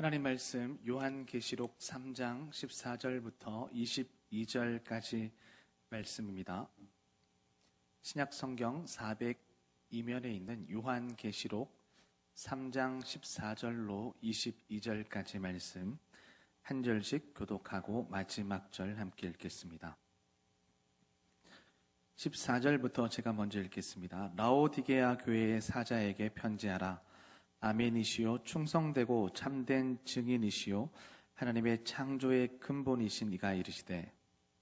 하나님 말씀 요한계시록 3장 14절부터 22절까지 말씀입니다. 신약성경 402면에 있는 요한계시록 3장 14절로 22절까지 말씀 한 절씩 교독하고 마지막 절 함께 읽겠습니다. 14절부터 제가 먼저 읽겠습니다. 라오디게아 교회의 사자에게 편지하라. 아멘이시요 충성되고 참된 증인이시요 하나님의 창조의 근본이신 이가 이르시되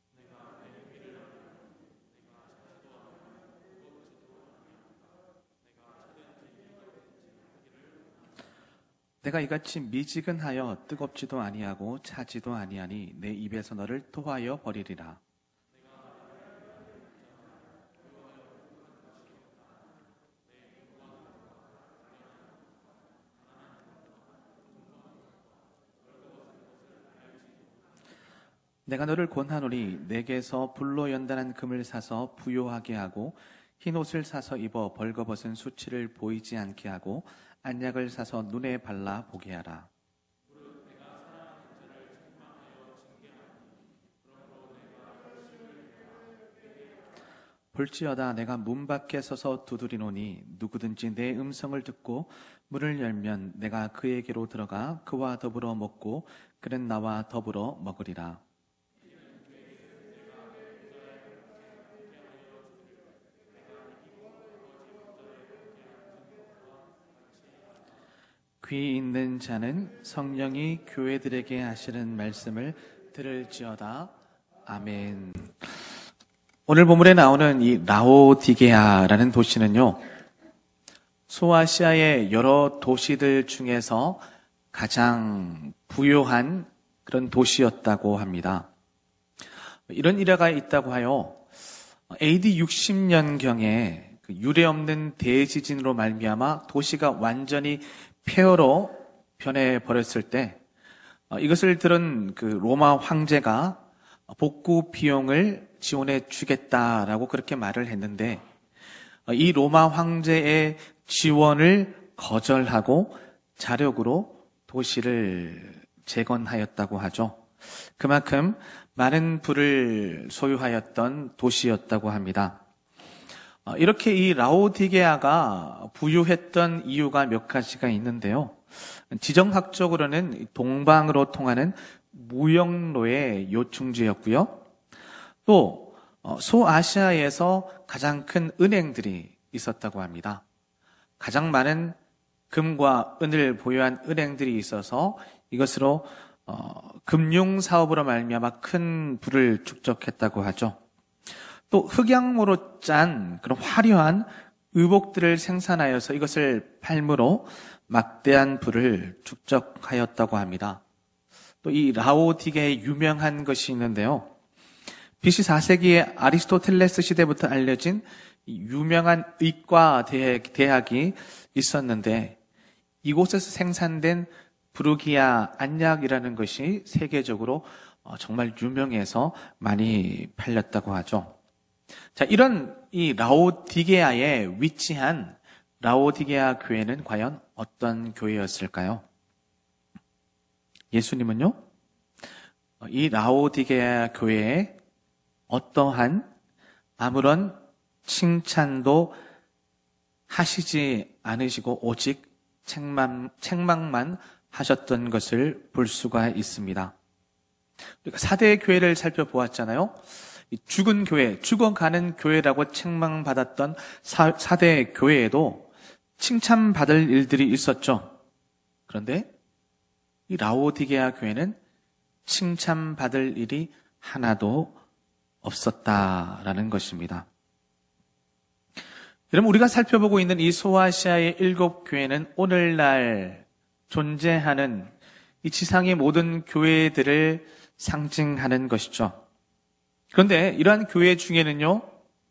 내가 이같이 미지근하여 뜨겁지도 아니하고 차지도 아니하니 내 입에서 너를 토하여 버리리라. 내가 너를 권하노니 내게서 불로 연단한 금을 사서 부요하게 하고 흰옷을 사서 입어 벌거벗은 수치를 보이지 않게 하고 안약을 사서 눈에 발라 보게 하라. 볼지어다 내가 문 밖에 서서 두드리노니 누구든지 내 음성을 듣고 문을 열면 내가 그에게로 들어가 그와 더불어 먹고 그는 나와 더불어 먹으리라. 귀 있는 자는 성령이 교회들에게 하시는 말씀을 들을지어다. 아멘. 오늘 본문에 나오는 이 라오디게아라는 도시는요, 소아시아의 여러 도시들 중에서 가장 부요한 그런 도시였다고 합니다. 이런 일화가 있다고 하여 AD 60년경에 유례 없는 대지진으로 말미암아 도시가 완전히 폐허로 변해버렸을 때 이것을 들은 그 로마 황제가 복구 비용을 지원해 주겠다라고 그렇게 말을 했는데 이 로마 황제의 지원을 거절하고 자력으로 도시를 재건하였다고 하죠. 그만큼 많은 부를 소유하였던 도시였다고 합니다. 이렇게 이 라오디게아가 부유했던 이유가 몇 가지가 있는데요. 지정학적으로는 동방으로 통하는 무역로의 요충지였고요. 또 소아시아에서 가장 큰 은행들이 있었다고 합니다. 가장 많은 금과 은을 보유한 은행들이 있어서 이것으로 금융사업으로 말미암아 큰 부를 축적했다고 하죠. 또 흑양모로 짠 그런 화려한 의복들을 생산하여서 이것을 팔므로 막대한 부를 축적하였다고 합니다. 또 이 라오디게아의 유명한 것이 있는데요. BC 4세기의 아리스토텔레스 시대부터 알려진 유명한 의과 대학이 있었는데 이곳에서 생산된 부르기아 안약이라는 것이 세계적으로 정말 유명해서 많이 팔렸다고 하죠. 자, 이런 이 라오디게아에 위치한 라오디게아 교회는 과연 어떤 교회였을까요? 예수님은요, 이 라오디게아 교회에 어떠한 아무런 칭찬도 하시지 않으시고 오직 책망만 하셨던 것을 볼 수가 있습니다. 우리가 4대 교회를 살펴보았잖아요. 죽은 교회, 죽어가는 교회라고 책망받았던 4대 교회에도 칭찬받을 일들이 있었죠. 그런데 이 라오디게아 교회는 칭찬받을 일이 하나도 없었다라는 것입니다. 여러분, 우리가 살펴보고 있는 이 소아시아의 7교회는 오늘날 존재하는 이 지상의 모든 교회들을 상징하는 것이죠. 그런데 이러한 교회 중에는요,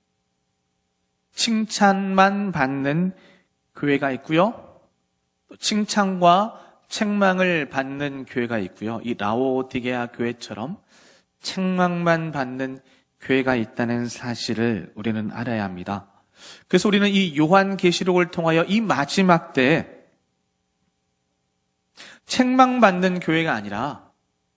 칭찬만 받는 교회가 있고요, 또 칭찬과 책망을 받는 교회가 있고요. 이 라오디게아 교회처럼 책망만 받는 교회가 있다는 사실을 우리는 알아야 합니다. 그래서 우리는 이 요한계시록을 통하여 이 마지막 때에 책망받는 교회가 아니라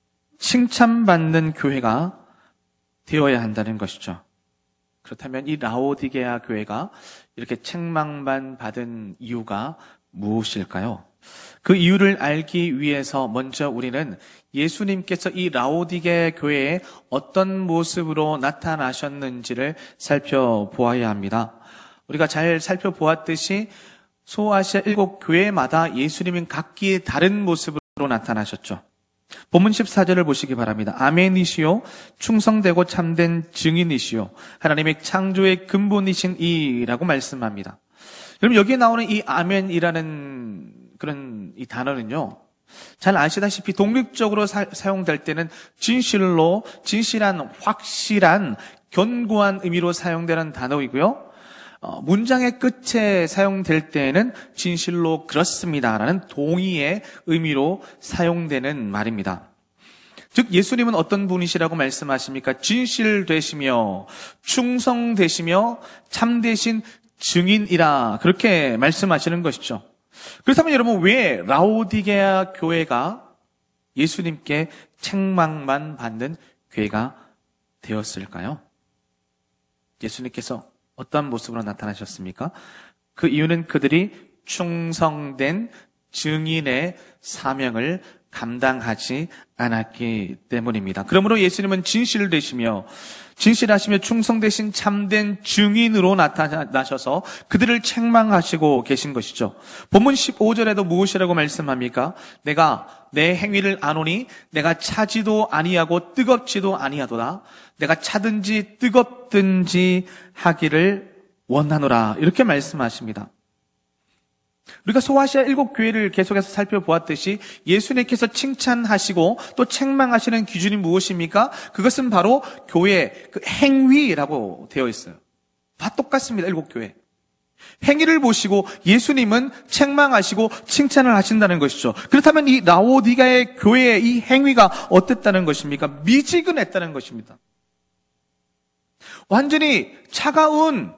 칭찬받는 교회가 되어야 한다는 것이죠. 그렇다면 이 라오디게아 교회가 이렇게 책망만 받은 이유가 무엇일까요? 그 이유를 알기 위해서 먼저 우리는 예수님께서 이 라오디게 교회에 어떤 모습으로 나타나셨는지를 살펴보아야 합니다. 우리가 잘 살펴보았듯이 소아시아 7교회마다 예수님은 각기 다른 모습으로 나타나셨죠. 본문 14절을 보시기 바랍니다. 아멘이시요 충성되고 참된 증인이시요 하나님의 창조의 근본이신 이라고 말씀합니다. 여러분 여기에 나오는 이 아멘이라는 그런 이 단어는요, 잘 아시다시피 독립적으로 사용될 때는 진실로, 진실한, 확실한, 견고한 의미로 사용되는 단어이고요. 문장의 끝에 사용될 때에는 진실로 그렇습니다라는 동의의 의미로 사용되는 말입니다. 즉 예수님은 어떤 분이시라고 말씀하십니까? 진실되시며 충성되시며 참되신 증인이라 그렇게 말씀하시는 것이죠. 그렇다면 여러분 왜 라오디게아 교회가 예수님께 책망만 받는 교회가 되었을까요? 예수님께서 어떤 모습으로 나타나셨습니까? 그 이유는 그들이 충성된 증인의 사명을 감당하지 않았기 때문입니다. 그러므로 예수님은 진실하시며 충성되신 참된 증인으로 나타나셔서 그들을 책망하시고 계신 것이죠. 본문 15절에도 무엇이라고 말씀합니까? 내가 내 행위를 아노니 내가 차지도 아니하고 뜨겁지도 아니하도다. 내가 차든지 뜨겁든지 하기를 원하노라. 이렇게 말씀하십니다. 우리가 소아시아 7교회를 계속해서 살펴보았듯이 예수님께서 칭찬하시고 또 책망하시는 기준이 무엇입니까? 그것은 바로 교회의 그 행위라고 되어 있어요. 다 똑같습니다. 7교회. 행위를 보시고 예수님은 책망하시고 칭찬을 하신다는 것이죠. 그렇다면 이 라오디가의 교회의 이 행위가 어땠다는 것입니까? 미지근했다는 것입니다. 완전히 차가운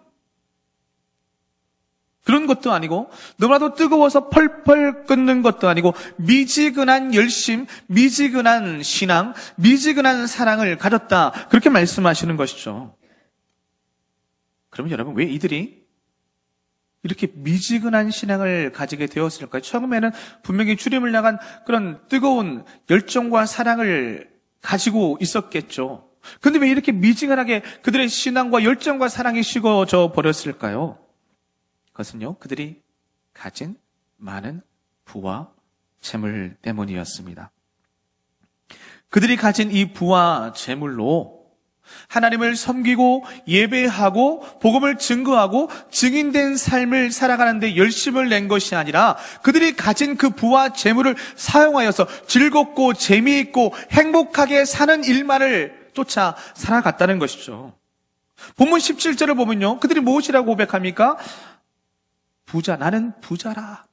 그런 것도 아니고 너무나도 뜨거워서 펄펄 끓는 것도 아니고 미지근한 열심, 미지근한 신앙, 미지근한 사랑을 가졌다. 그렇게 말씀하시는 것이죠. 그러면 여러분 왜 이들이 이렇게 미지근한 신앙을 가지게 되었을까요? 처음에는 분명히 주님을 향한 그런 뜨거운 열정과 사랑을 가지고 있었겠죠. 그런데 왜 이렇게 미지근하게 그들의 신앙과 열정과 사랑이 식어져 버렸을까요? 그것은요, 그들이 가진 많은 부와 재물 때문이었습니다. 그들이 가진 이 부와 재물로 하나님을 섬기고 예배하고 복음을 증거하고 증인된 삶을 살아가는 데 열심을 낸 것이 아니라 그들이 가진 그 부와 재물을 사용하여서 즐겁고 재미있고 행복하게 사는 일만을 쫓아 살아갔다는 것이죠. 본문 17절을 보면요, 그들이 무엇이라고 고백합니까? 부자, 나는 부자라.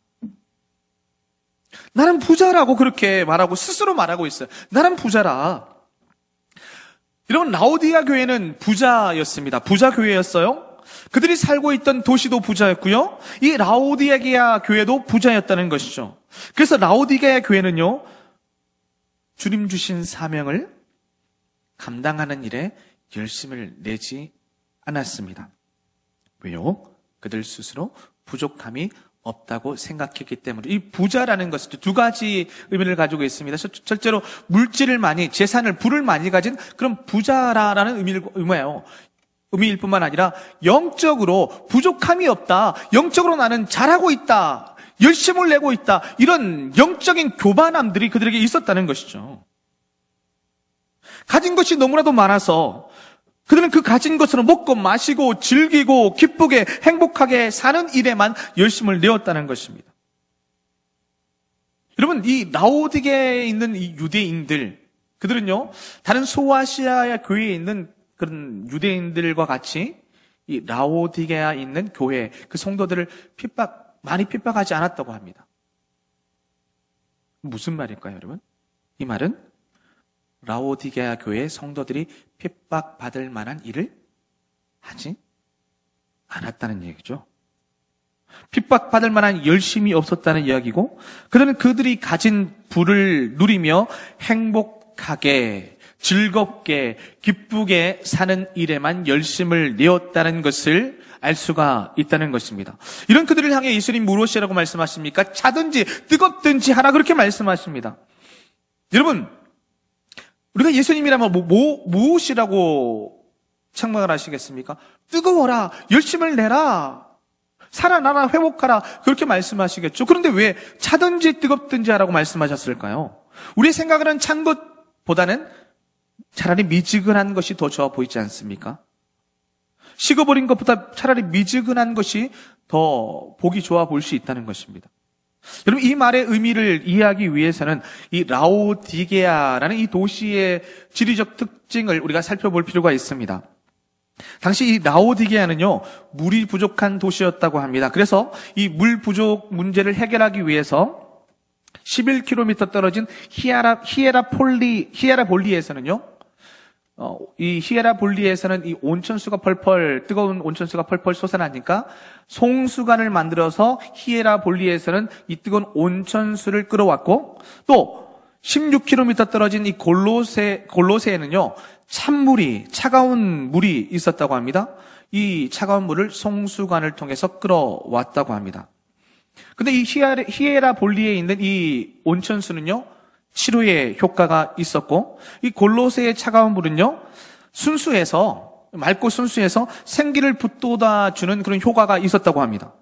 나는 부자라고 그렇게 말하고 스스로 말하고 있어요. 나는 부자라. 여러분, 라오디게아 교회는 부자였습니다. 부자 교회였어요. 그들이 살고 있던 도시도 부자였고요. 이 라오디게아 교회도 부자였다는 것이죠. 그래서 라오디게아 교회는요, 주님 주신 사명을 감당하는 일에 열심을 내지 않았습니다. 왜요? 그들 스스로 부족함이 없다고 생각했기 때문에. 이 부자라는 것은 두 가지 의미를 가지고 있습니다. 실제로 물질을 많이, 재산을, 부를 많이 가진 그런 부자라는 의미일 뿐만 아니라 영적으로 부족함이 없다. 영적으로 나는 잘하고 있다. 열심을 내고 있다. 이런 영적인 교만함들이 그들에게 있었다는 것이죠. 가진 것이 너무나도 많아서 그들은 그 가진 것으로 먹고 마시고 즐기고 기쁘게 행복하게 사는 일에만 열심을 내었다는 것입니다. 여러분, 이 라오디게에 있는 이 유대인들, 그들은요, 다른 소아시아 교회에 있는 그런 유대인들과 같이 이 라오디게에 있는 교회, 그 성도들을 많이 핍박하지 않았다고 합니다. 무슨 말일까요, 여러분? 이 말은 라오디게아 교회의 성도들이 핍박받을 만한 일을 하지 않았다는 얘기죠. 핍박받을 만한 열심이 없었다는 이야기고, 그들은 그들이 가진 부를 누리며 행복하게, 즐겁게, 기쁘게 사는 일에만 열심을 내었다는 것을 알 수가 있다는 것입니다. 이런 그들을 향해 예수님 무엇이라고 말씀하십니까? 차든지 뜨겁든지 하라, 그렇게 말씀하십니다. 여러분, 우리가 예수님이라면 무엇이라고 책망을 하시겠습니까? 뜨거워라, 열심을 내라, 살아나라, 회복하라, 그렇게 말씀하시겠죠. 그런데 왜 차든지 뜨겁든지 하라고 말씀하셨을까요? 우리의 생각은 찬 것보다는 차라리 미지근한 것이 더 좋아 보이지 않습니까? 식어버린 것보다 차라리 미지근한 것이 더 보기 좋아 보일 수 있다는 것입니다. 여러분, 이 말의 의미를 이해하기 위해서는 이 라오디게아라는 이 도시의 지리적 특징을 우리가 살펴볼 필요가 있습니다. 당시 이 라오디게아는요, 물이 부족한 도시였다고 합니다. 그래서 이 물 부족 문제를 해결하기 위해서 11km 떨어진 히에라볼리에서는요, 이 히에라볼리에서는 이 온천수가 뜨거운 온천수가 펄펄 솟아나니까 송수관을 만들어서 히에라볼리에서는 이 뜨거운 온천수를 끌어왔고, 또 16km 떨어진 이 골로새에는요, 차가운 물이 있었다고 합니다. 이 차가운 물을 송수관을 통해서 끌어왔다고 합니다. 근데 이 히에라볼리에 있는 이 온천수는요, 치료에 효과가 있었고, 이 골로새의 차가운 물은요, 맑고 순수해서 생기를 북돋아 주는 그런 효과가 있었다고 합니다.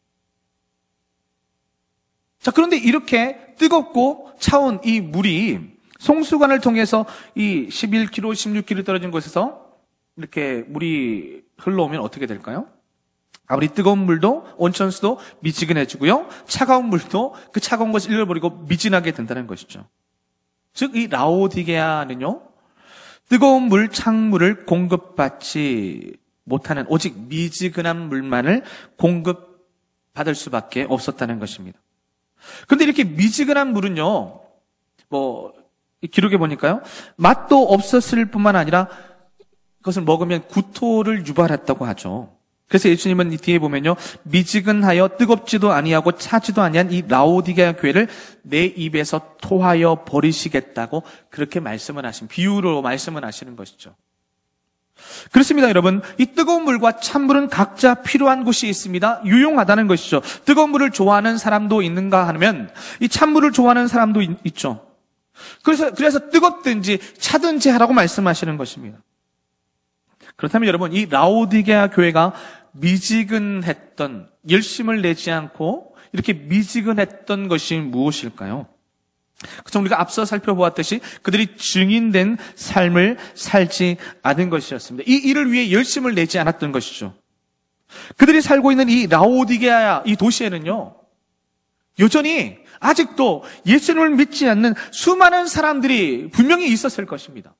자, 그런데 이렇게 뜨겁고 차운 이 물이 송수관을 통해서 이 11km, 16km 떨어진 곳에서 이렇게 물이 흘러오면 어떻게 될까요? 아무리 뜨거운 물도, 온천수도 미지근해지고요, 차가운 물도 그 차가운 것을 잃어버리고 미진하게 된다는 것이죠. 즉, 이 라오디게아는요, 뜨거운 물, 찬물을 공급받지 못하는 오직 미지근한 물만을 공급받을 수밖에 없었다는 것입니다. 근데 이렇게 미지근한 물은요, 기록에 보니까요, 맛도 없었을 뿐만 아니라 그것을 먹으면 구토를 유발했다고 하죠. 그래서 예수님은 이 뒤에 보면요, 미지근하여 뜨겁지도 아니하고 차지도 아니한 이 라오디게아 교회를 내 입에서 토하여 버리시겠다고 그렇게 비유로 말씀을 하시는 것이죠. 그렇습니다, 여러분. 이 뜨거운 물과 찬물은 각자 필요한 곳이 있습니다. 유용하다는 것이죠. 뜨거운 물을 좋아하는 사람도 있는가 하면 이 찬물을 좋아하는 사람도 있죠. 그래서 뜨겁든지 차든지 하라고 말씀하시는 것입니다. 그렇다면 여러분, 이 라오디게아 교회가 미지근했던, 열심을 내지 않고 이렇게 미지근했던 것이 무엇일까요? 그래서 우리가 앞서 살펴보았듯이 그들이 증인된 삶을 살지 않은 것이었습니다. 이 일을 위해 열심을 내지 않았던 것이죠. 그들이 살고 있는 이 라오디게아 이 도시에는요, 여전히 아직도 예수님을 믿지 않는 수많은 사람들이 분명히 있었을 것입니다.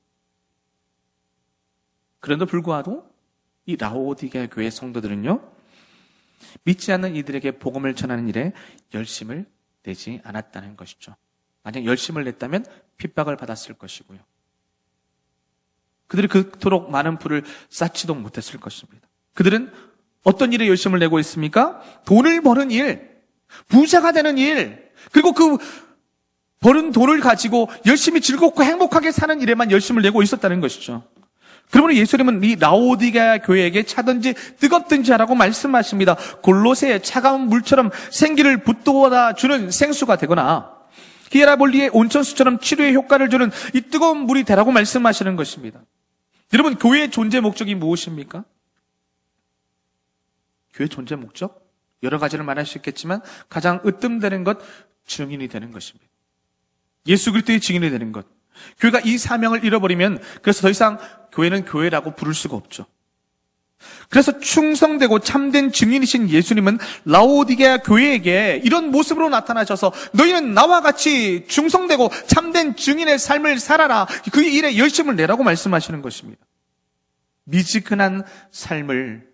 그런데도 불구하고 이 라오디게아 교회 성도들은요, 믿지 않는 이들에게 복음을 전하는 일에 열심을 내지 않았다는 것이죠. 만약 열심을 냈다면 핍박을 받았을 것이고요. 그들이 그토록 많은 불을 쌓지도 못했을 것입니다. 그들은 어떤 일에 열심을 내고 있습니까? 돈을 버는 일, 부자가 되는 일, 그리고 그 버는 돈을 가지고 열심히 즐겁고 행복하게 사는 일에만 열심을 내고 있었다는 것이죠. 그러므로 예수님은 이 라오디게아 교회에게 차든지 뜨겁든지 하라고 말씀하십니다. 골로새의 차가운 물처럼 생기를 북돋아 주는 생수가 되거나 히에라볼리의 온천수처럼 치료에 효과를 주는 이 뜨거운 물이 되라고 말씀하시는 것입니다. 여러분, 교회의 존재 목적이 무엇입니까? 교회의 존재 목적? 여러 가지를 말할 수 있겠지만 가장 으뜸되는 것, 증인이 되는 것입니다. 예수 그리스도의 증인이 되는 것. 교회가 이 사명을 잃어버리면 그래서 더 이상 교회는 교회라고 부를 수가 없죠. 그래서 충성되고 참된 증인이신 예수님은 라오디게아 교회에게 이런 모습으로 나타나셔서 너희는 나와 같이 충성되고 참된 증인의 삶을 살아라, 그 일에 열심을 내라고 말씀하시는 것입니다. 미지근한 삶을,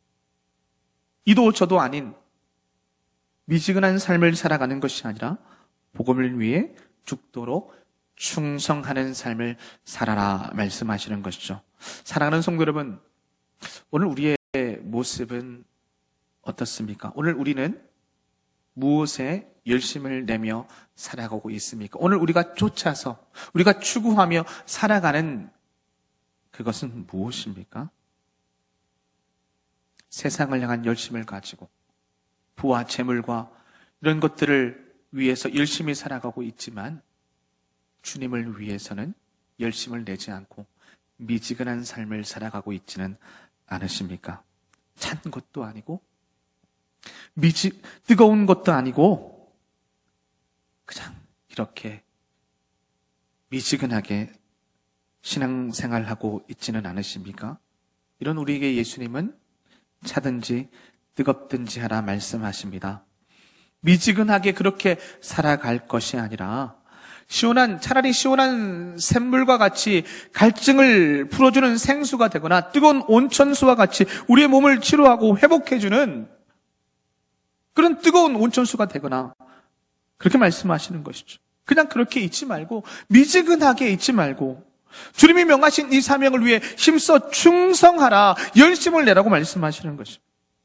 이도 저도 아닌 미지근한 삶을 살아가는 것이 아니라 복음을 위해 죽도록 충성하는 삶을 살아라 말씀하시는 것이죠. 사랑하는 성도 여러분, 오늘 우리의 모습은 어떻습니까? 오늘 우리는 무엇에 열심을 내며 살아가고 있습니까? 오늘 우리가 쫓아서, 우리가 추구하며 살아가는 그것은 무엇입니까? 세상을 향한 열심을 가지고 부와 재물과 이런 것들을 위해서 열심히 살아가고 있지만 주님을 위해서는 열심을 내지 않고 미지근한 삶을 살아가고 있지는 않으십니까? 찬 것도 아니고 뜨거운 것도 아니고 그냥 이렇게 미지근하게 신앙생활하고 있지는 않으십니까? 이런 우리에게 예수님은 차든지 뜨겁든지 하라 말씀하십니다. 미지근하게 그렇게 살아갈 것이 아니라 차라리 시원한 샘물과 같이 갈증을 풀어주는 생수가 되거나 뜨거운 온천수와 같이 우리의 몸을 치료하고 회복해주는 그런 뜨거운 온천수가 되거나 그렇게 말씀하시는 것이죠. 그냥 그렇게 있지 말고 미지근하게 있지 말고 주님이 명하신 이 사명을 위해 힘써 충성하라, 열심을 내라고 말씀하시는 것입니다.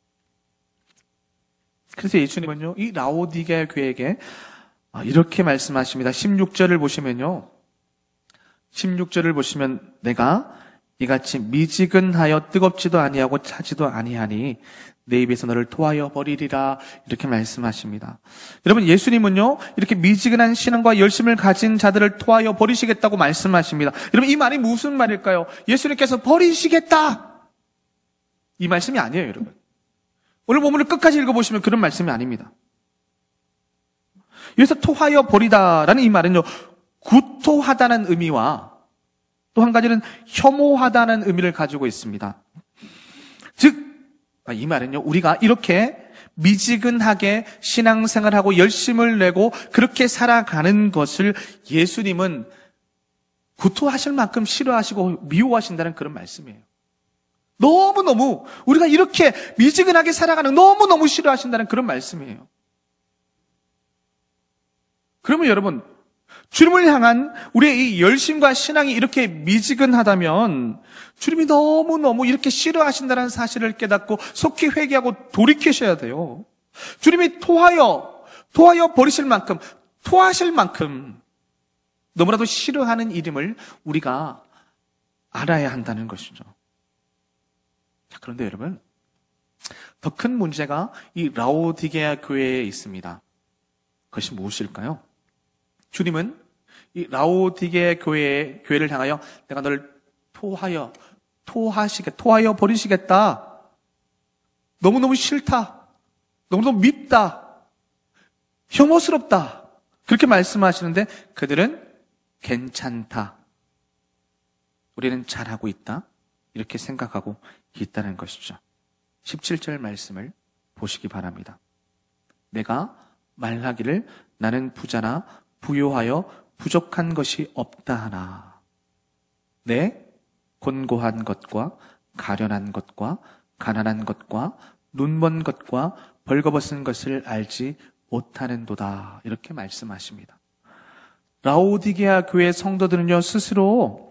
그래서 예수님은요, 이 라오디게아 교회에게 이렇게 말씀하십니다. 16절을 보시면요, 16절을 보시면 내가 이같이 미지근하여 뜨겁지도 아니하고 차지도 아니하니 내 입에서 너를 토하여 버리리라, 이렇게 말씀하십니다. 여러분, 예수님은요 이렇게 미지근한 신앙과 열심을 가진 자들을 토하여 버리시겠다고 말씀하십니다. 여러분, 이 말이 무슨 말일까요? 예수님께서 버리시겠다, 이 말씀이 아니에요. 여러분, 오늘 본문을 끝까지 읽어보시면 그런 말씀이 아닙니다. 여기서 토하여 버리다라는 이 말은요, 구토하다는 의미와 또 한 가지는 혐오하다는 의미를 가지고 있습니다. 즉, 이 말은요, 우리가 이렇게 미지근하게 신앙생활하고 열심을 내고 그렇게 살아가는 것을 예수님은 구토하실 만큼 싫어하시고 미워하신다는 그런 말씀이에요. 너무너무 우리가 이렇게 미지근하게 살아가는 너무너무 싫어하신다는 그런 말씀이에요. 그러면 여러분, 주님을 향한 우리의 이 열심과 신앙이 이렇게 미지근하다면 주님이 너무너무 이렇게 싫어하신다는 사실을 깨닫고 속히 회개하고 돌이키셔야 돼요. 주님이 토하여 버리실 만큼, 토하실 만큼 너무나도 싫어하는 이름을 우리가 알아야 한다는 것이죠. 자, 그런데 여러분, 더 큰 문제가 이 라오디게아 교회에 있습니다. 그것이 무엇일까요? 주님은 이 라오디게아 교회를 향하여 내가 너를 토하여 버리시겠다. 너무너무 싫다. 너무너무 밉다. 혐오스럽다. 그렇게 말씀하시는데 그들은 괜찮다. 우리는 잘하고 있다. 이렇게 생각하고 있다는 것이죠. 17절 말씀을 보시기 바랍니다. 내가 말하기를 나는 부자나 부요하여 부족한 것이 없다 하나. 내 곤고한 것과 가련한 것과 가난한 것과 눈먼 것과 벌거벗은 것을 알지 못하는도다. 이렇게 말씀하십니다. 라오디게아 교회 성도들은요, 스스로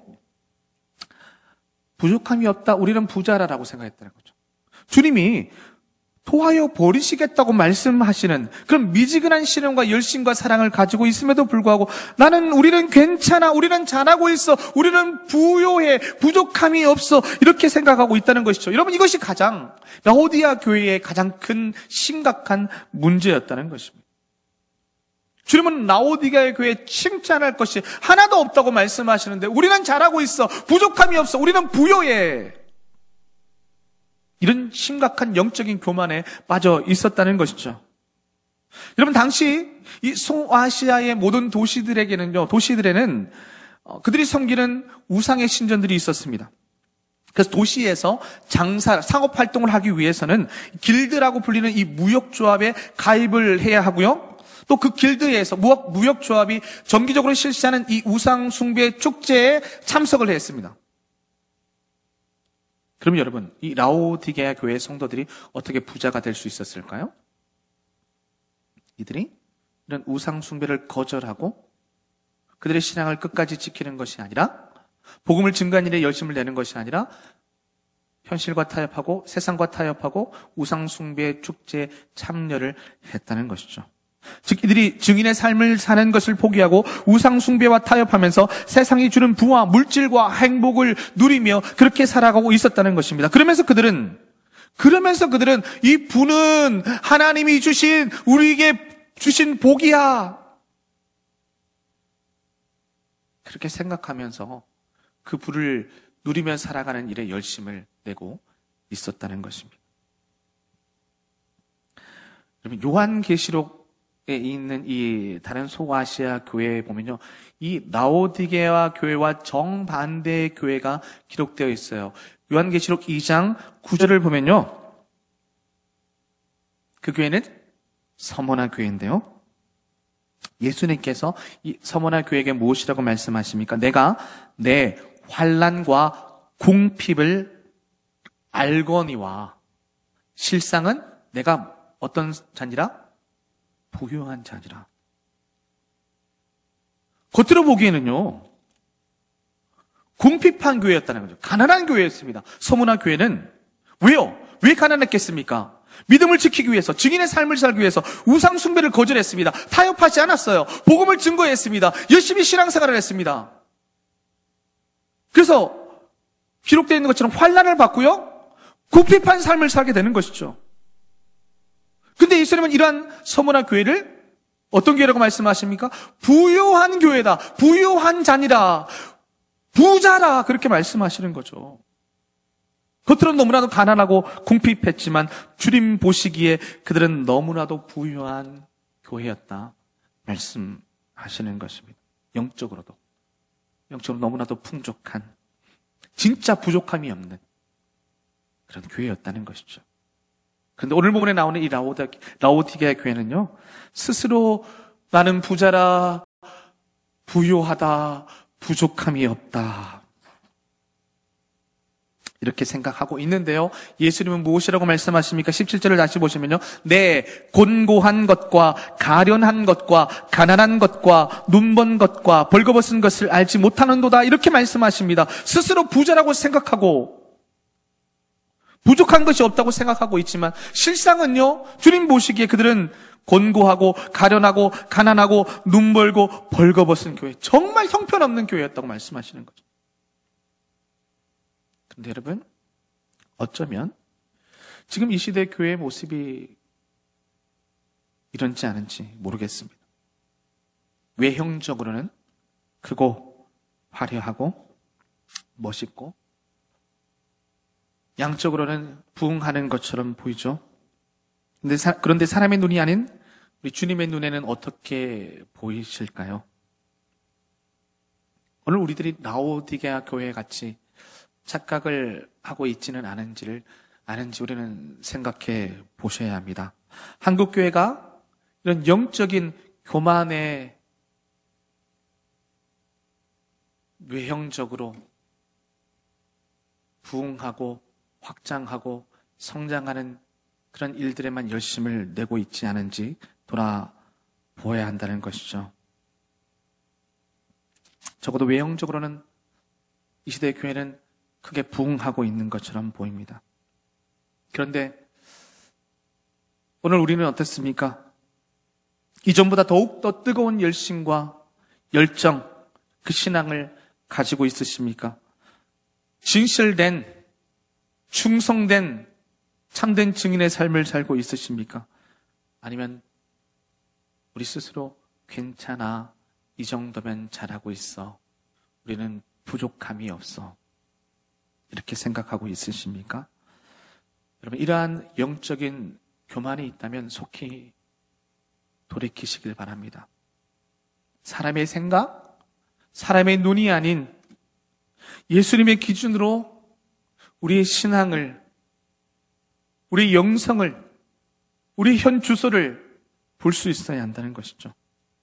부족함이 없다, 우리는 부자라고 생각했다는 거죠. 주님이 토하여 버리시겠다고 말씀하시는 그런 미지근한 신앙과 열심과 사랑을 가지고 있음에도 불구하고 우리는 괜찮아, 우리는 잘하고 있어, 우리는 부요해, 부족함이 없어, 이렇게 생각하고 있다는 것이죠. 여러분, 이것이 라오디게아 교회의 가장 큰 심각한 문제였다는 것입니다. 주님은 라오디게아 교회에 칭찬할 것이 하나도 없다고 말씀하시는데 우리는 잘하고 있어, 부족함이 없어, 우리는 부요해, 이런 심각한 영적인 교만에 빠져 있었다는 것이죠. 여러분, 당시 이 소아시아의 모든 도시들에는 그들이 섬기는 우상의 신전들이 있었습니다. 그래서 도시에서 상업 활동을 하기 위해서는 길드라고 불리는 이 무역조합에 가입을 해야 하고요. 또 그 길드에서 무역조합이 정기적으로 실시하는 이 우상 숭배 축제에 참석을 했습니다. 그럼 여러분, 이 라오디게아 교회 성도들이 어떻게 부자가 될 수 있었을까요? 이들이 이런 우상 숭배를 거절하고 그들의 신앙을 끝까지 지키는 것이 아니라, 복음을 증거하는 일에 열심을 내는 것이 아니라 현실과 타협하고 세상과 타협하고 우상숭배 축제에 참여를 했다는 것이죠. 즉 이들이 증인의 삶을 사는 것을 포기하고 우상숭배와 타협하면서 세상이 주는 부와 물질과 행복을 누리며 그렇게 살아가고 있었다는 것입니다. 그러면서 그들은 이 부는 하나님이 주신 우리에게 주신 복이야, 그렇게 생각하면서 그 부를 누리며 살아가는 일에 열심을 내고 있었다는 것입니다. 여러분, 요한계시록에 있는 이 다른 소아시아 교회에 보면요, 이 라오디게아 교회와 정반대의 교회가 기록되어 있어요. 요한계시록 2장 9절을 보면요, 그 교회는 서머나 교회인데요, 예수님께서 이 서머나 교회에게 무엇이라고 말씀하십니까? 내가 내 환난과 궁핍을 알거니와 실상은 내가 어떤 자니라? 부유한 자니라. 겉으로 보기에는요, 궁핍한 교회였다는 거죠. 가난한 교회였습니다. 서머나 교회는. 왜요? 왜 가난했겠습니까? 믿음을 지키기 위해서, 증인의 삶을 살기 위해서 우상 숭배를 거절했습니다. 타협하지 않았어요. 복음을 증거했습니다. 열심히 신앙생활을 했습니다. 그래서 기록되어 있는 것처럼 환난을 받고요, 궁핍한 삶을 살게 되는 것이죠. 근데 예수님은 이러한 서머나 교회를 어떤 교회라고 말씀하십니까? 부유한 교회다, 부유한 자니라, 부자라, 그렇게 말씀하시는 거죠. 겉으로는 너무나도 가난하고 궁핍했지만 주님 보시기에 그들은 너무나도 부유한 교회였다 말씀하시는 것입니다. 영적으로 너무나도 풍족한, 진짜 부족함이 없는 그런 교회였다는 것이죠. 그런데 오늘 본문에 나오는 이 라오디게아 교회는요, 스스로 나는 부자라, 부유하다, 부족함이 없다, 이렇게 생각하고 있는데요, 예수님은 무엇이라고 말씀하십니까? 17절을 다시 보시면요, 내 곤고한 것과 가련한 것과 가난한 것과 눈먼 것과 벌거벗은 것을 알지 못하는도다, 이렇게 말씀하십니다. 스스로 부자라고 생각하고 부족한 것이 없다고 생각하고 있지만 실상은요, 주님 보시기에 그들은 곤고하고 가련하고 가난하고 눈멀고 벌거벗은 교회, 정말 형편없는 교회였다고 말씀하시는 거죠. 그런데 여러분, 어쩌면 지금 이 시대 교회의 모습이 이런지 않은지 모르겠습니다. 외형적으로는 크고 화려하고 멋있고 양적으로는 부흥하는 것처럼 보이죠. 그런데 사람의 눈이 아닌 우리 주님의 눈에는 어떻게 보이실까요? 오늘 우리들이 라오디게아 교회 같이 착각을 하고 있지는 않은지 우리는 생각해 보셔야 합니다. 한국 교회가 이런 영적인 교만에 외형적으로 부흥하고 확장하고 성장하는 그런 일들에만 열심을 내고 있지 않은지 돌아보아야 한다는 것이죠. 적어도 외형적으로는 이 시대의 교회는 크게 부흥하고 있는 것처럼 보입니다. 그런데 오늘 우리는 어떻습니까? 이전보다 더욱더 뜨거운 열심과 열정, 그 신앙을 가지고 있으십니까? 진실된, 충성된, 참된 증인의 삶을 살고 있으십니까? 아니면 우리 스스로 괜찮아, 이 정도면 잘하고 있어, 우리는 부족함이 없어, 이렇게 생각하고 있으십니까? 여러분, 이러한 영적인 교만이 있다면 속히 돌이키시길 바랍니다. 사람의 생각, 사람의 눈이 아닌 예수님의 기준으로 우리의 신앙을, 우리의 영성을, 우리의 현 주소를 볼 수 있어야 한다는 것이죠.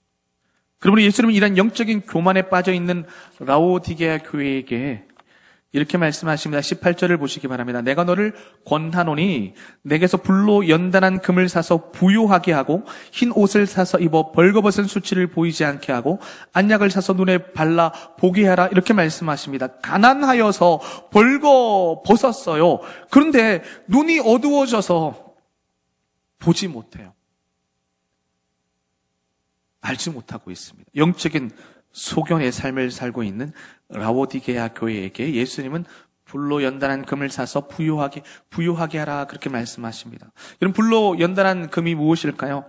그러므로 예수님은 이런 영적인 교만에 빠져 있는 라오디게아 교회에게 이렇게 말씀하십니다. 18절을 보시기 바랍니다. 내가 너를 권하노니 내게서 불로 연단한 금을 사서 부요하게 하고 흰 옷을 사서 입어 벌거벗은 수치를 보이지 않게 하고 안약을 사서 눈에 발라 보게 하라. 이렇게 말씀하십니다. 가난하여서 벌거벗었어요. 그런데 눈이 어두워져서 보지 못해요. 알지 못하고 있습니다. 영적인 소견의 삶을 살고 있는 라오디게아 교회에게 예수님은 불로 연단한 금을 사서 부요하게 하라 그렇게 말씀하십니다. 여러분, 불로 연단한 금이 무엇일까요?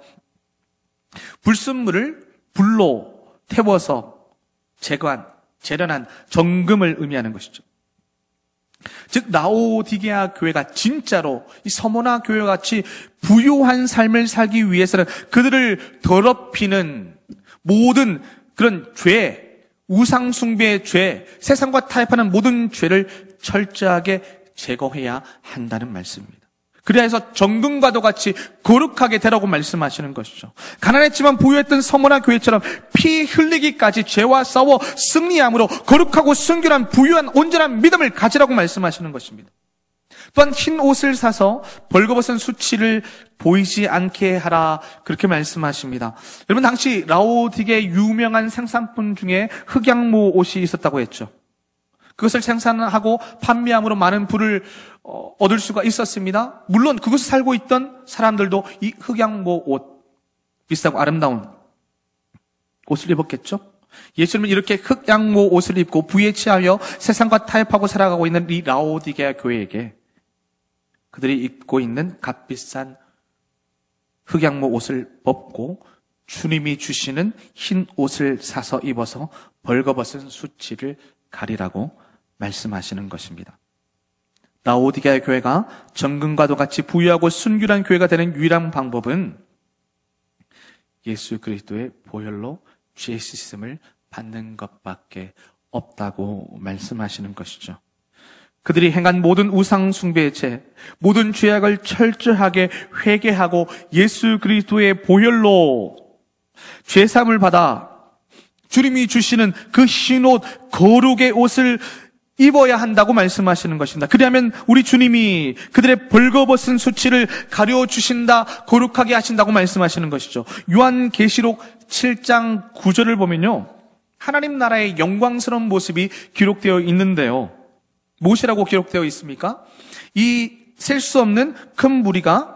불순물을 불로 태워서 재련한 정금을 의미하는 것이죠. 즉 라오디게아 교회가 진짜로 이 서머나 교회와 같이 부요한 삶을 살기 위해서는 그들을 더럽히는 모든 그런 죄, 우상숭배의 죄, 세상과 타협하는 모든 죄를 철저하게 제거해야 한다는 말씀입니다. 그래야 해서 정금과도 같이 거룩하게 되라고 말씀하시는 것이죠. 가난했지만 부유했던 서머나 교회처럼 피 흘리기까지 죄와 싸워 승리함으로 거룩하고 순결한 부유한 온전한 믿음을 가지라고 말씀하시는 것입니다. 또한 흰 옷을 사서 벌거벗은 수치를 보이지 않게 하라 그렇게 말씀하십니다. 여러분, 당시 라오디게의 유명한 생산품 중에 흑양모 옷이 있었다고 했죠. 그것을 생산하고 판매함으로 많은 부를 얻을 수가 있었습니다. 물론 그것을 살고 있던 사람들도 이 흑양모 옷, 비싸고 아름다운 옷을 입었겠죠. 예수님은 이렇게 흑양모 옷을 입고 부에 취하여 세상과 타협하고 살아가고 있는 이 라오디게아 교회에게 그들이 입고 있는 값비싼 흑양모 옷을 벗고 주님이 주시는 흰 옷을 사서 입어서 벌거벗은 수치를 가리라고 말씀하시는 것입니다. 라오디게아 교회가 정금과도 같이 부유하고 순결한 교회가 되는 유일한 방법은 예수 그리스도의 보혈로 죄 씻음을 받는 것밖에 없다고 말씀하시는 것이죠. 그들이 행한 모든 우상 숭배의 죄, 모든 죄악을 철저하게 회개하고 예수 그리스도의 보혈로 죄사함을 받아 주님이 주시는 그 흰옷, 거룩의 옷을 입어야 한다고 말씀하시는 것입니다. 그리하면 우리 주님이 그들의 벌거벗은 수치를 가려주신다, 거룩하게 하신다고 말씀하시는 것이죠. 요한계시록 7장 9절을 보면요, 하나님 나라의 영광스러운 모습이 기록되어 있는데요, 무엇이라고 기록되어 있습니까? 이 셀 수 없는 큰 무리가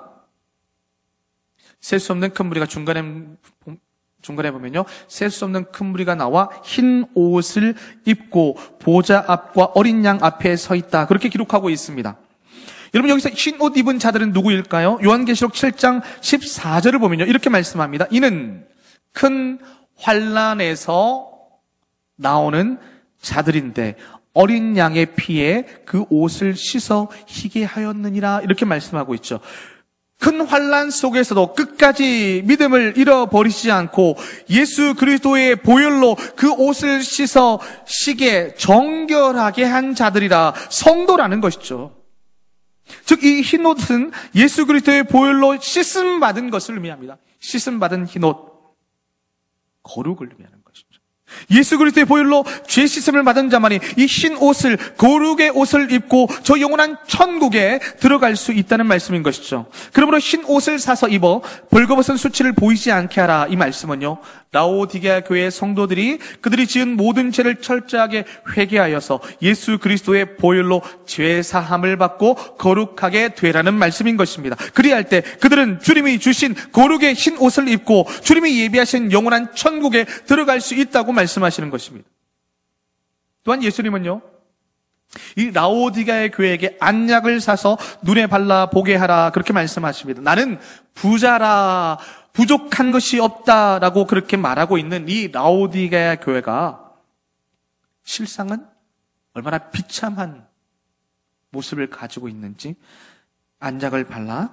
중간에 보면요, 셀 수 없는 큰 무리가 나와 흰 옷을 입고 보좌 앞과 어린 양 앞에 서 있다. 그렇게 기록하고 있습니다. 여러분, 여기서 흰 옷 입은 자들은 누구일까요? 요한계시록 7장 14절을 보면요, 이렇게 말씀합니다. 이는 큰 환난에서 나오는 자들인데 어린 양의 피에 그 옷을 씻어 희게 하였느니라. 이렇게 말씀하고 있죠. 큰 환난 속에서도 끝까지 믿음을 잃어버리지 않고 예수 그리스도의 보혈로 그 옷을 씻어 시게 정결하게 한 자들이라, 성도라는 것이죠. 즉 이 흰옷은 예수 그리스도의 보혈로 씻음 받은 것을 의미합니다. 씻음 받은 흰옷, 거룩을 의미하는 것이죠. 예수 그리스도의 보혈로 죄 씻음을 받은 자만이 이 흰 옷을, 거룩의 옷을 입고 저 영원한 천국에 들어갈 수 있다는 말씀인 것이죠. 그러므로 흰 옷을 사서 입어 벌거벗은 수치를 보이지 않게 하라. 이 말씀은요, 라오디게아 교회의 성도들이 그들이 지은 모든 죄를 철저하게 회개하여서 예수 그리스도의 보혈로 죄 사함을 받고 거룩하게 되라는 말씀인 것입니다. 그리할 때 그들은 주님이 주신 거룩의 흰 옷을 입고 주님이 예비하신 영원한 천국에 들어갈 수 있다고 말씀하시는 것입니다. 또한 예수님은요, 이 라오디게아 교회에게 안약을 사서 눈에 발라 보게 하라 그렇게 말씀하십니다. 나는 부자라, 부족한 것이 없다라고 그렇게 말하고 있는 이 라오디게아 교회가 실상은 얼마나 비참한 모습을 가지고 있는지 안약을 발라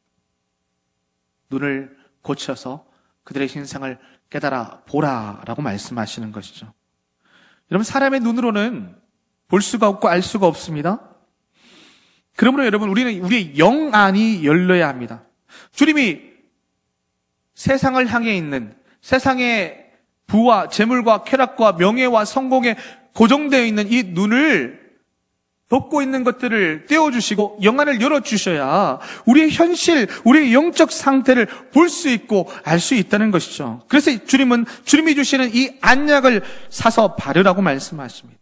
눈을 고쳐서 그들의 신상을 깨달아 보라라고 말씀하시는 것이죠. 여러분, 사람의 눈으로는 볼 수가 없고 알 수가 없습니다. 그러므로 여러분, 우리는 우리의 영안이 열려야 합니다. 주님이 세상을 향해 있는, 세상의 부와 재물과 쾌락과 명예와 성공에 고정되어 있는 이 눈을 덮고 있는 것들을 떼어주시고 영안을 열어주셔야 우리의 현실, 우리의 영적 상태를 볼 수 있고 알 수 있다는 것이죠. 그래서 주님이 주시는 이 안약을 사서 바르라고 말씀하십니다.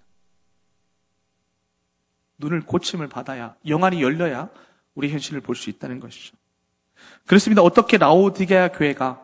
눈을 고침을 받아야, 영안이 열려야 우리 현실을 볼 수 있다는 것이죠. 그렇습니다. 어떻게 라오디게아 교회가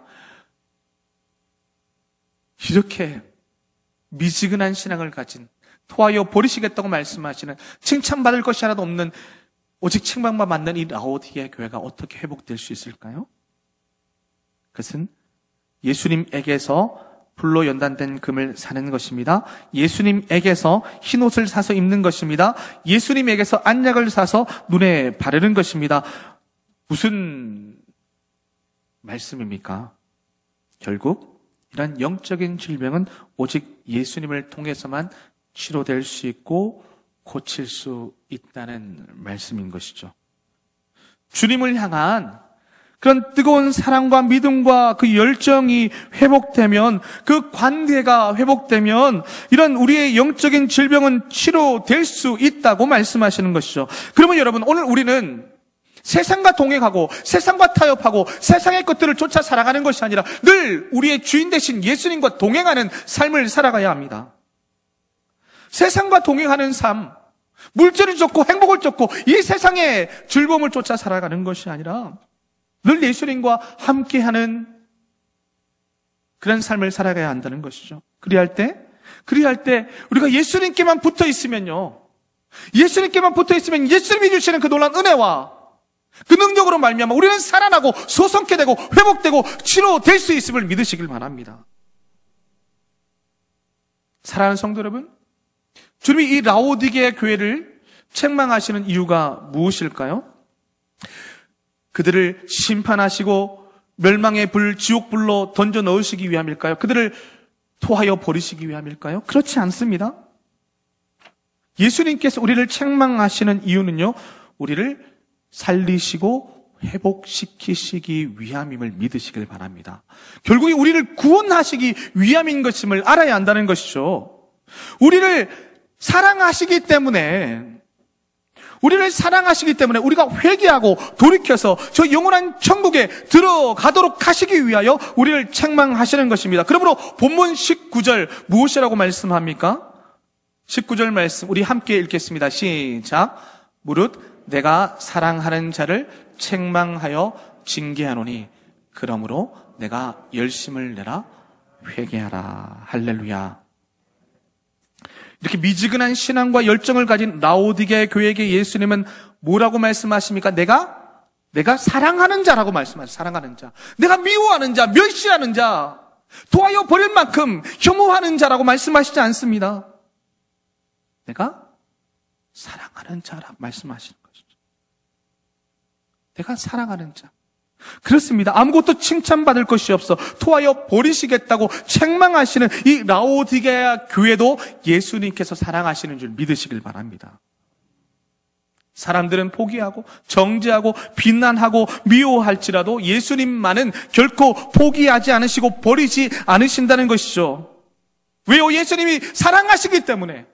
이렇게 미지근한 신앙을 가진, 토하여 버리시겠다고 말씀하시는, 칭찬받을 것이 하나도 없는, 오직 책망만 받는 이 라오디게아 교회가 어떻게 회복될 수 있을까요? 그것은 예수님에게서 불로 연단된 금을 사는 것입니다. 예수님에게서 흰옷을 사서 입는 것입니다. 예수님에게서 안약을 사서 눈에 바르는 것입니다. 무슨 말씀입니까? 결국 이런 영적인 질병은 오직 예수님을 통해서만 치료될 수 있고 고칠 수 있다는 말씀인 것이죠. 주님을 향한 그런 뜨거운 사랑과 믿음과 그 열정이 회복되면, 그 관계가 회복되면 이런 우리의 영적인 질병은 치료될 수 있다고 말씀하시는 것이죠. 그러면 여러분, 오늘 우리는 세상과 동행하고 세상과 타협하고 세상의 것들을 쫓아 살아가는 것이 아니라 늘 우리의 주인 되신 예수님과 동행하는 삶을 살아가야 합니다. 세상과 동행하는 삶, 물질을 쫓고 행복을 쫓고 이 세상의 즐거움을 쫓아 살아가는 것이 아니라 늘 예수님과 함께하는 그런 삶을 살아가야 한다는 것이죠. 그리할 때 우리가 예수님께만 붙어 있으면요, 예수님께만 붙어 있으면 예수님이 주시는 그 놀라운 은혜와 그 능력으로 말미암아 우리는 살아나고 소성케 되고 회복되고 치료될 수 있음을 믿으시길 바랍니다. 사랑하는 성도 여러분, 주님이 이 라오디게아 교회를 책망하시는 이유가 무엇일까요? 그들을 심판하시고 멸망의 불, 지옥불로 던져 넣으시기 위함일까요? 그들을 토하여 버리시기 위함일까요? 그렇지 않습니다. 예수님께서 우리를 책망하시는 이유는요, 우리를 살리시고 회복시키시기 위함임을 믿으시길 바랍니다. 결국에 우리를 구원하시기 위함인 것임을 알아야 한다는 것이죠. 우리를 사랑하시기 때문에 우리가 회개하고 돌이켜서 저 영원한 천국에 들어가도록 하시기 위하여 우리를 책망하시는 것입니다. 그러므로 본문 19절 무엇이라고 말씀합니까? 19절 말씀 우리 함께 읽겠습니다. 시작. 무릇 내가 사랑하는 자를 책망하여 징계하노니 그러므로 내가 열심을 내라 회개하라. 할렐루야. 이렇게 미지근한 신앙과 열정을 가진 라오디게아 교회에게 예수님은 뭐라고 말씀하십니까? 내가 사랑하는 자라고 말씀하세요. 사랑하는 자. 내가 미워하는 자, 멸시하는 자, 도하여 버릴 만큼 혐오하는 자라고 말씀하시지 않습니다. 내가 사랑하는 자라고 말씀하시는 것이죠. 내가 사랑하는 자. 그렇습니다. 아무것도 칭찬받을 것이 없어 토하여 버리시겠다고 책망하시는 이 라오디게아 교회도 예수님께서 사랑하시는 줄 믿으시길 바랍니다. 사람들은 포기하고 정죄하고 비난하고 미워할지라도 예수님만은 결코 포기하지 않으시고 버리지 않으신다는 것이죠. 왜요? 예수님이 사랑하시기 때문에.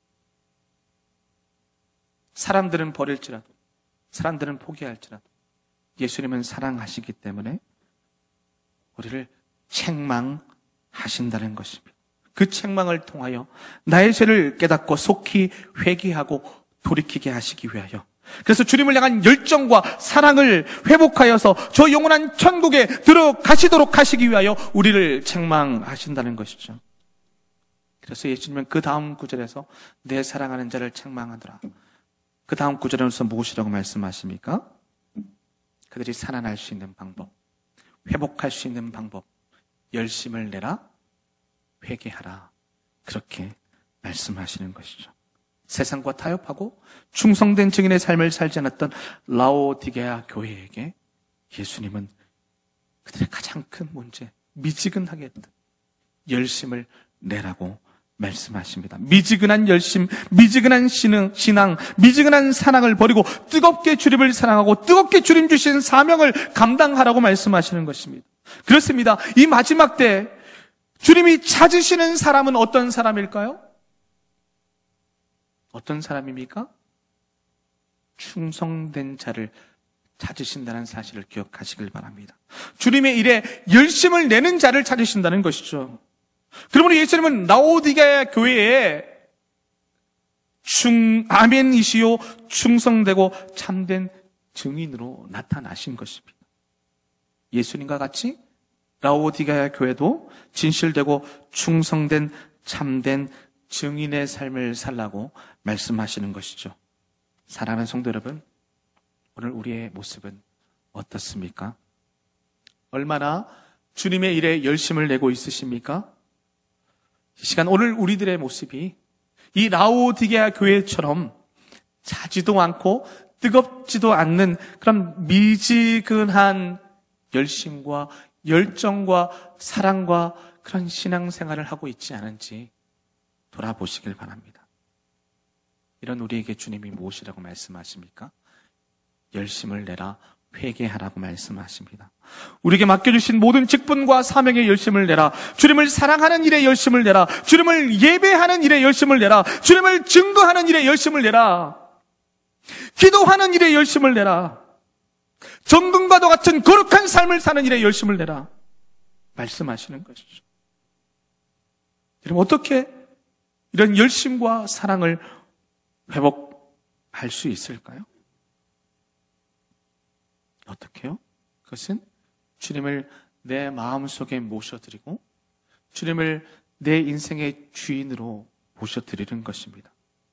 사람들은 버릴지라도, 사람들은 포기할지라도 예수님은 사랑하시기 때문에 우리를 책망하신다는 것입니다. 그 책망을 통하여 나의 죄를 깨닫고 속히 회개하고 돌이키게 하시기 위하여, 그래서 주님을 향한 열정과 사랑을 회복하여서 저 영원한 천국에 들어가시도록 하시기 위하여 우리를 책망하신다는 것이죠. 그래서 예수님은 그 다음 구절에서 내 사랑하는 자를 책망하더라. 그 다음 구절에서 무엇이라고 말씀하십니까? 그들이 살아날 수 있는 방법, 회복할 수 있는 방법, 열심을 내라, 회개하라. 그렇게 말씀하시는 것이죠. 세상과 타협하고 충성된 증인의 삶을 살지 않았던 라오디게아 교회에게 예수님은 그들의 가장 큰 문제, 미지근하게 했던 열심을 내라고 말씀하십니다. 미지근한 열심, 미지근한 신앙, 미지근한 사랑을 버리고 뜨겁게 주님을 사랑하고 뜨겁게 주님 주신 사명을 감당하라고 말씀하시는 것입니다. 그렇습니다. 이 마지막 때 주님이 찾으시는 사람은 어떤 사람일까요? 어떤 사람입니까? 충성된 자를 찾으신다는 사실을 기억하시길 바랍니다. 주님의 일에 열심을 내는 자를 찾으신다는 것이죠. 그러므로 예수님은 라오디게아 교회에 아멘이시요 충성되고 참된 증인으로 나타나신 것입니다. 예수님과 같이 라오디게아 교회도 진실되고 충성된 참된 증인의 삶을 살라고 말씀하시는 것이죠. 사랑하는 성도 여러분, 오늘 우리의 모습은 어떻습니까? 얼마나 주님의 일에 열심을 내고 있으십니까? 이 시간 오늘 우리들의 모습이 이 라오디게아 교회처럼 차지도 않고 뜨겁지도 않는 그런 미지근한 열심과 열정과 사랑과 그런 신앙생활을 하고 있지 않은지 돌아보시길 바랍니다. 이런 우리에게 주님이 무엇이라고 말씀하십니까? 열심을 내라, 회개하라고 말씀하십니다. 우리에게 맡겨주신 모든 직분과 사명에 열심을 내라. 주님을 사랑하는 일에 열심을 내라. 주님을 예배하는 일에 열심을 내라. 주님을 증거하는 일에 열심을 내라. 기도하는 일에 열심을 내라. 정금과도 같은 거룩한 삶을 사는 일에 열심을 내라. 말씀하시는 것이죠. 여러분, 어떻게 이런 열심과 사랑을 회복할 수 있을까요? 어떻게요? 그것은 주님을 내 마음속에 모셔드리고 주님을 내 인생의 주인으로 모셔드리는 것입니다.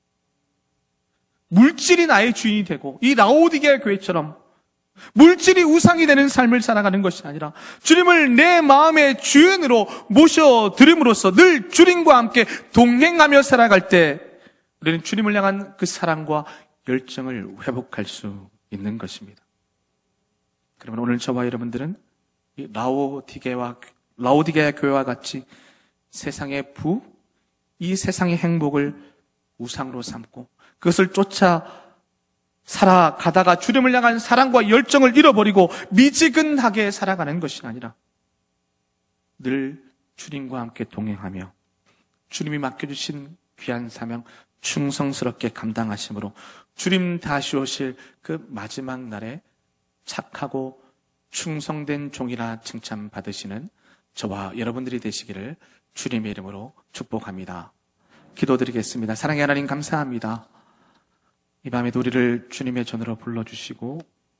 물질이 나의 주인이 되고 이 라오디게아 교회처럼 물질이 우상이 되는 삶을 살아가는 것이 아니라 주님을 내 마음의 주인으로 모셔드림으로써 늘 주님과 함께 동행하며 살아갈 때 우리는 주님을 향한 그 사랑과 열정을 회복할 수 있는 것입니다. 그러면 오늘 저와 여러분들은 이 라오디게아 교회와 같이 세상의 이 세상의 행복을 우상으로 삼고 그것을 쫓아 살아가다가 주님을 향한 사랑과 열정을 잃어버리고 미지근하게 살아가는 것이 아니라 늘 주님과 함께 동행하며 주님이 맡겨주신 귀한 사명 충성스럽게 감당하심으로 주님 다시 오실 그 마지막 날에 착하고 충성된 종이라 칭찬받으시는 저와 여러분들이 되시기를 주님의 이름으로 축복합니다. 기도드리겠습니다. 사랑의 하나님 감사합니다. 이 밤에도 우리를 주님의 전으로 불러주시고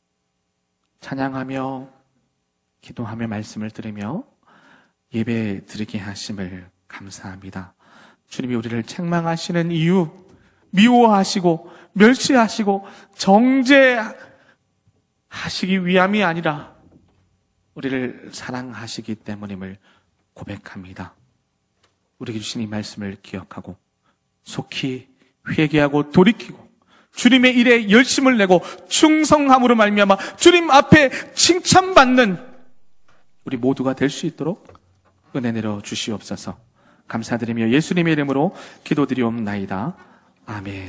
찬양하며 기도하며 말씀을 들으며 예배 드리게 하심을 감사합니다. 주님이 우리를 책망하시는 이유, 미워하시고 멸시하시고 정죄하시기 위함이 아니라 우리를 사랑하시기 때문임을 고백합니다. 우리에게 주신 이 말씀을 기억하고 속히 회개하고 돌이키고 주님의 일에 열심을 내고 충성함으로 말미암아 주님 앞에 칭찬받는 우리 모두가 될 수 있도록 은혜 내려 주시옵소서. 감사드리며 예수님의 이름으로 기도드리옵나이다. 아멘.